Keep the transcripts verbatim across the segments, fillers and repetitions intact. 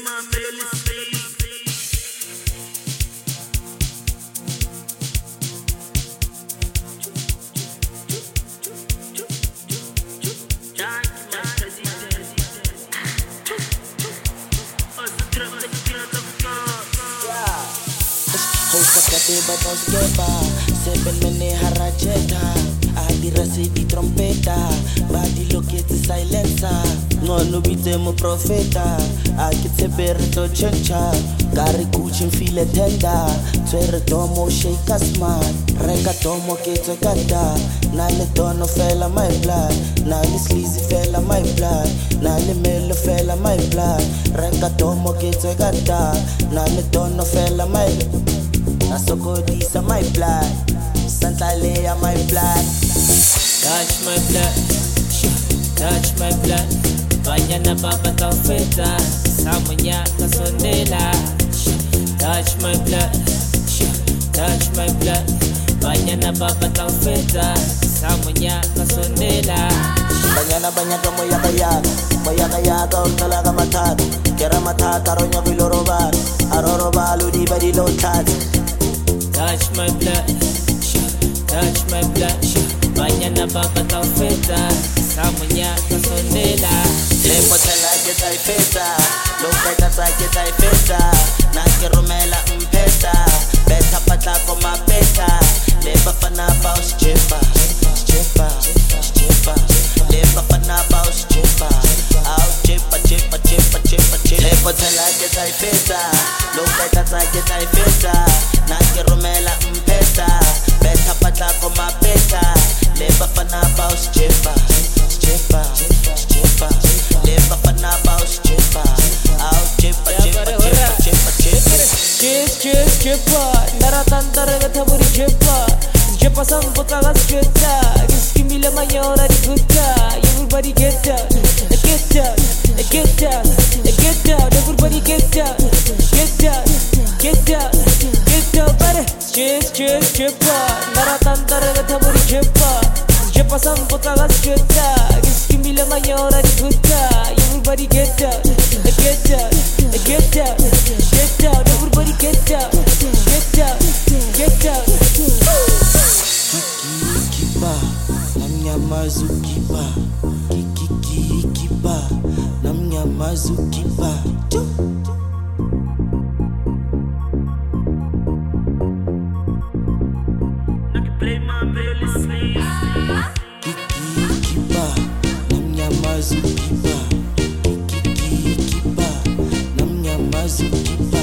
Bato skeba, seven mene harajeta. Adira se di trompeta, badi lokete silencer. No no bite mo profeta, akitse berto chencha. Gari kuchin file tenda, twere domo shake smart. Rega domo kete gada, nale dono fella my blood, nale sleazy fella my blood, nale melo fella my blood. Rega domo kete gada, nale dono fella my blood. Nasokodisa my blood, Santa Leia my blood. Touch my blood, touch my blood. Banyana baba kafeta, samunya kasondela. Touch my blood, touch my blood. Banyana baba kafeta, samunya kasondela. Banyana banyaka moya kaya, moya kaya ka utalaga matat. Kera matat aronya bilorobar, aroroba ludi badi low tat. Touch my blood, touch my blood. Banyana baba kafeta, samunya kasondela. Lepo tela que tai feta, loka tata que tai feta. Naki romela mpeta, beta pata koma beta. Leba fana baus chepa, chepa, chepa. Leba fana baus chepa, au chepa, chepa, chepa, chepa, chepa. Lepo tela que tai feta, loka tata que tai feta. Naki romela mpeta, beta pata koma beta. Leba fana baus chepa, chepa, chepa. Leba fana baus chepa, au chepa, chepa, chepa, chepa, chepa. Cheers, cheers, chepa. Naratanda regata buri chepa. Chepa sambuta gas cheta. Giski mila mayora di gutta. Everybody get down, get down, get down, get down. Everybody get down, get down, get down, get down. Pare. Cheers, cheers, chepa. Naratanda regata buri chepa. Chepa sambuta gas cheta. Giski mila mayora di gutta. Everybody get down, get down, get down, get down. Everybody get down, get down, get down. Kiki kiba, namnya mazukiba. Kiki kiki kiba, namnya mazukiba. Play my playlist. Kiki kiba, namnya mazukiba. Kiki kiba, namnya mazukiba.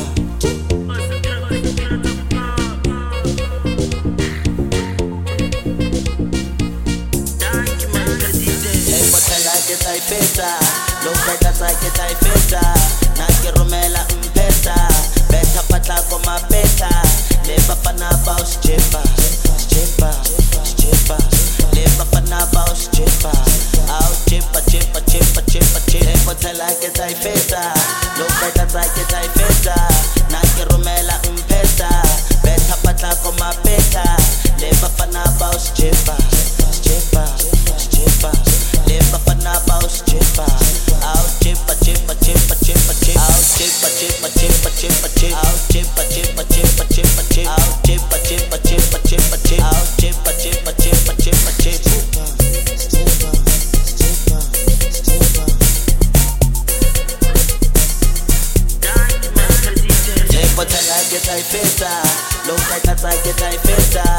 Lepo tela que tai feta, loka tata que tai feta. Naki romela mpeta, beta pata koma beta. Leba fana baus chepa, chepa, chepa. Leba fana baus chepa, au chepa, chepa, chepa, chepa, chepa. Lepo tela que tai feta, loka tata que tai feta. Naki romela mpeta, beta pata koma beta. Leba fana baus chepa, chepa, chepa. Leba fana baus chepa, au chepa, chepa, chepa, chepa, chepa. Au chepa, chepa, chepa, chepa, chepa. Au chepa, chepa, chepa, chepa, chepa. Au chepa, chepa, chepa, chepa, chepa. Au chepa, chepa, chepa, chepa, chepa. Lepo tela que tai feta, loka tata que tai feta.